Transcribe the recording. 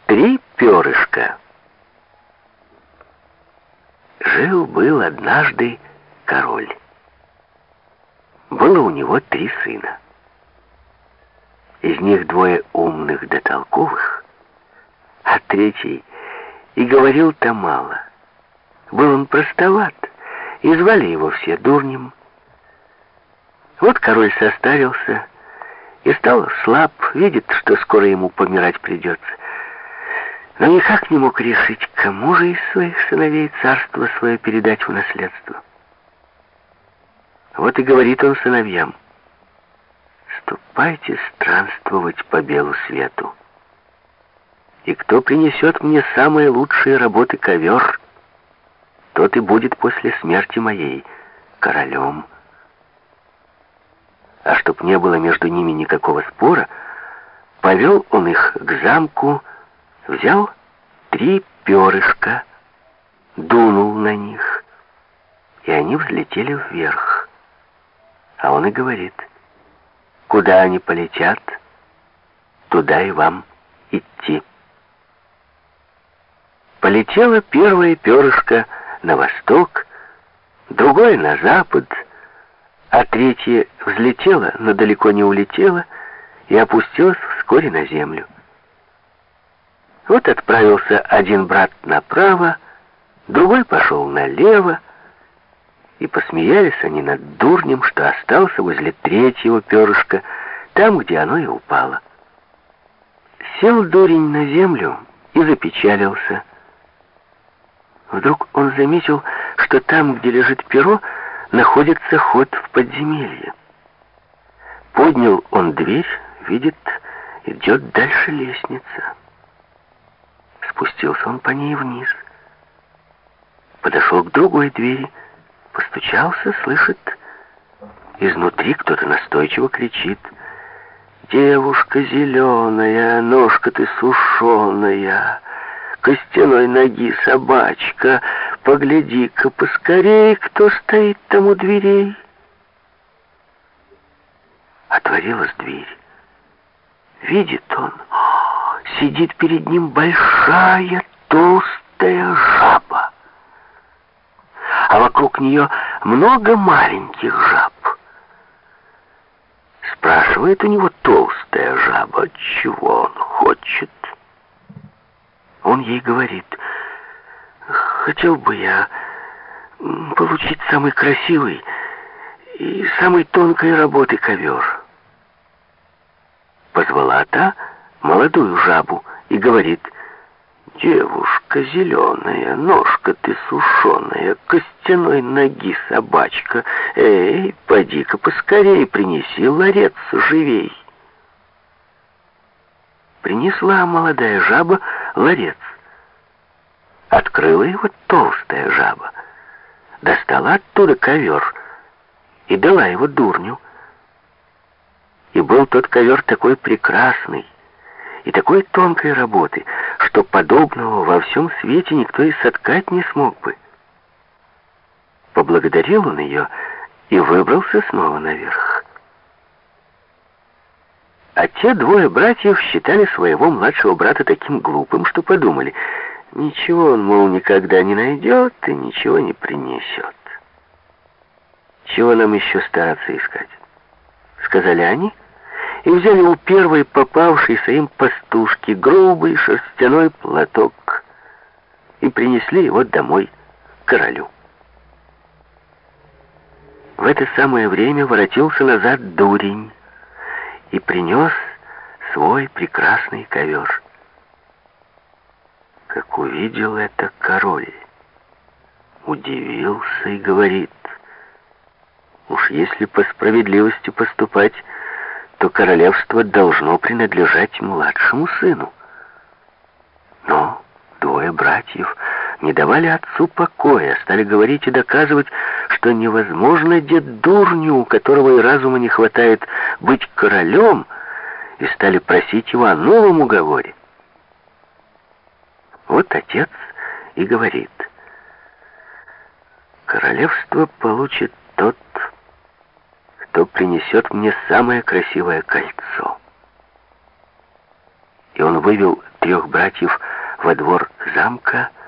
Три перышка. Жил-был однажды король. Было у него 3 сына. Из них 2 умных да толковых, а 3 и говорил-то мало. Был он простоват, и звали его все дурнем. Вот король состарился и стал слаб, видит, что скоро ему помирать придется. Но никак не мог решить, кому же из своих сыновей царство свое передать в наследство. Вот и говорит он сыновьям: «Ступайте странствовать по белу свету, и кто принесет мне самые лучшие работы ковер, тот и будет после смерти моей королем». А чтоб не было между ними никакого спора, повел он их к замку, взял 3 перышка, дунул на них, и они взлетели вверх. А он и говорит: куда они полетят, туда и вам идти. Полетело первое перышко на восток, другое на запад, а 3 взлетело, но далеко не улетело и опустилось вскоре на землю. Вот отправился один брат направо, другой пошел налево, и посмеялись они над дурнем, что остался возле 3-го перышка, там, где оно и упало. Сел дурень на землю и запечалился. Вдруг он заметил, что там, где лежит перо, находится ход в подземелье. Поднял он дверь, видит, идет дальше лестница. Спустился он по ней вниз. Подошел к другой двери, постучался, слышит, изнутри кто-то настойчиво кричит: «Девушка зеленая, ножка ты сушеная, костяной ноги собачка, погляди-ка поскорей, кто стоит там у дверей». Отворилась дверь. Видит он, сидит перед ним большая толстая жаба, а вокруг нее много маленьких жаб. Спрашивает у него толстая жаба, чего он хочет. Он ей говорит: хотел бы я получить самый красивый и самой тонкой работы ковер. Позвала та молодую жабу и говорит: девушка зеленая, ножка ты сушеная, костяной ноги собачка, эй, поди-ка поскорей, принеси ларец живей. Принесла молодая жаба ларец. Открыла его толстая жаба, достала оттуда ковер и дала его дурню. И был тот ковер такой прекрасный и такой тонкой работы, что подобного во всем свете никто и соткать не смог бы. Поблагодарил он ее и выбрался снова наверх. А те 2 братьев считали своего младшего брата таким глупым, что подумали: ничего он, мол, никогда не найдет и ничего не принесет. Чего нам еще стараться искать? Сказали они, и взяли у первой попавшейся им пастушки грубый шерстяной платок и принесли его домой королю. В это самое время воротился назад дурень и принес свой прекрасный ковер. Как увидел это король, удивился и говорит: уж если по справедливости поступать, то королевство должно принадлежать младшему сыну. Но 2 братьев не давали отцу покоя, стали говорить и доказывать, что невозможно дед дурню, у которого и разума не хватает, быть королем, и стали просить его о новом уговоре. Вот отец и говорит: королевство получит тот, кто принесет мне самое красивое кольцо. И он вывел трех братьев во двор замка,